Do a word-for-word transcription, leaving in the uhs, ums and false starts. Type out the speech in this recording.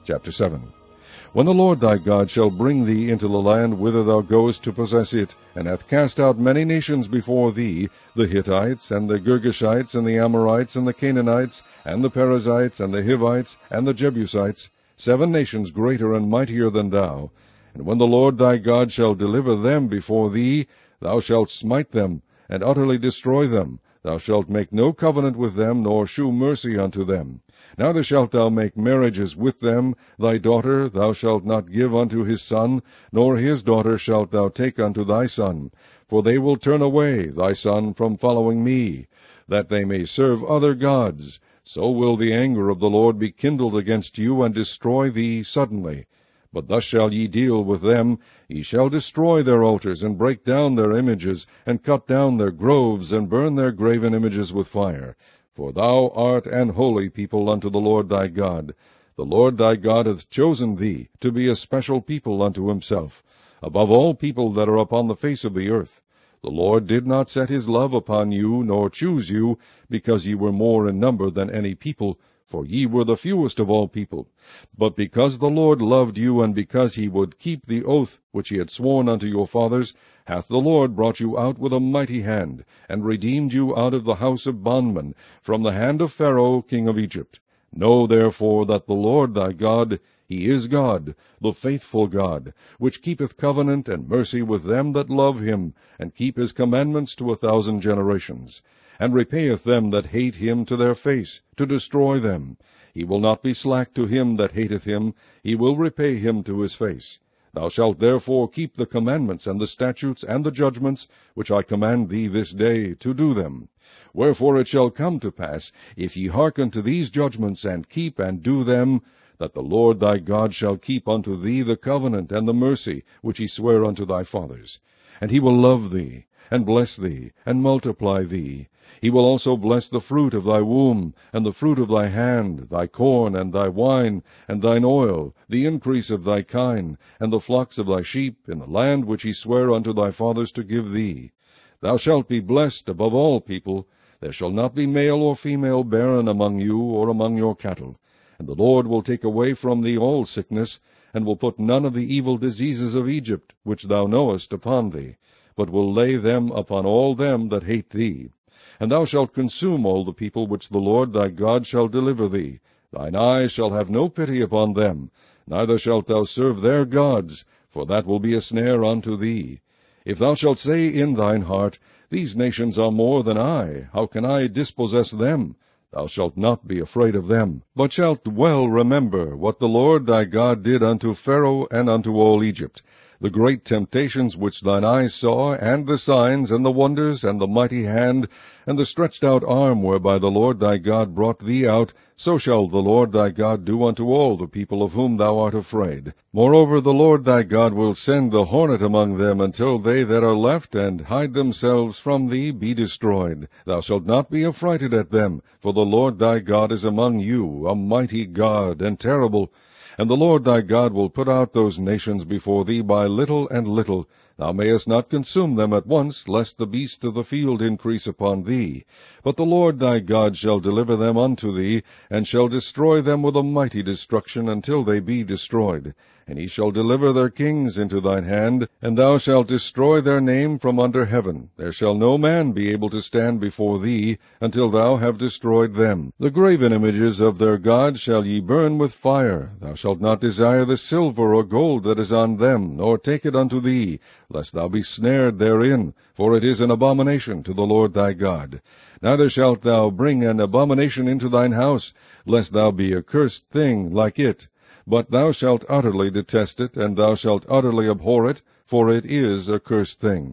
Chapter seven. When the Lord thy God shall bring thee into the land whither thou goest to possess it, and hath cast out many nations before thee, the Hittites, and the Girgashites, and the Amorites, and the Canaanites, and the Perizzites, and the Hivites, and the Jebusites, seven nations greater and mightier than thou, and when the Lord thy God shall deliver them before thee, thou shalt smite them, and utterly destroy them. Thou shalt make no covenant with them, nor shew mercy unto them. Neither shalt thou make marriages with them. Thy daughter thou shalt not give unto his son, nor his daughter shalt thou take unto thy son. For they will turn away thy son from following me, that they may serve other gods. So will the anger of the Lord be kindled against you, and destroy thee suddenly. But thus shall ye deal with them. Ye shall destroy their altars, and break down their images, and cut down their groves, and burn their graven images with fire. For thou art an holy people unto the Lord thy God. The Lord thy God hath chosen thee to be a special people unto himself, above all people that are upon the face of the earth. The Lord did not set his love upon you, nor choose you, because ye were more in number than any people, for ye were the fewest of all people, but because the Lord loved you, and because he would keep the oath which he had sworn unto your fathers, hath the Lord brought you out with a mighty hand, and redeemed you out of the house of bondmen, from the hand of Pharaoh king of Egypt. Know therefore that the Lord thy God, he is God, the faithful God, which keepeth covenant and mercy with them that love him, and keep his commandments to a thousand generations, and repayeth them that hate him to their face, to destroy them. He will not be slack to him that hateth him, he will repay him to his face. Thou shalt therefore keep the commandments and the statutes and the judgments, which I command thee this day, to do them. Wherefore it shall come to pass, if ye hearken to these judgments, and keep and do them, that the Lord thy God shall keep unto thee the covenant and the mercy which he sware unto thy fathers. And he will love thee, and bless thee, and multiply thee. He will also bless the fruit of thy womb, and the fruit of thy hand, thy corn, and thy wine, and thine oil, the increase of thy kine, and the flocks of thy sheep, in the land which he sware unto thy fathers to give thee. Thou shalt be blessed above all people. There shall not be male or female barren among you, or among your cattle. And the Lord will take away from thee all sickness, and will put none of the evil diseases of Egypt, which thou knowest, upon thee, but will lay them upon all them that hate thee. And thou shalt consume all the people which the Lord thy God shall deliver thee. Thine eye shall have no pity upon them, neither shalt thou serve their gods, for that will be a snare unto thee. If thou shalt say in thine heart, These nations are more than I, how can I dispossess them? Thou shalt not be afraid of them, but shalt well remember what the Lord thy God did unto Pharaoh and unto all Egypt, the great temptations which thine eyes saw, and the signs, and the wonders, and the mighty hand, and the stretched out arm whereby the Lord thy God brought thee out, so shall the Lord thy God do unto all the people of whom thou art afraid. Moreover, the Lord thy God will send the hornet among them, until they that are left and hide themselves from thee be destroyed. Thou shalt not be affrighted at them, for the Lord thy God is among you, a mighty God, and terrible. And the Lord thy God will put out those nations before thee by little and little. Thou mayest not consume them at once, lest the beasts of the field increase upon thee. But the Lord thy God shall deliver them unto thee, and shall destroy them with a mighty destruction, until they be destroyed. And he shall deliver their kings into thine hand, and thou shalt destroy their name from under heaven. There shall no man be able to stand before thee, until thou have destroyed them. The graven images of their gods shall ye burn with fire. Thou shalt not desire the silver or gold that is on them, nor take it unto thee, lest thou be snared therein, for it is an abomination to the Lord thy God. Neither shalt thou bring an abomination into thine house, lest thou be a cursed thing like it. But thou shalt utterly detest it, and thou shalt utterly abhor it, for it is a cursed thing.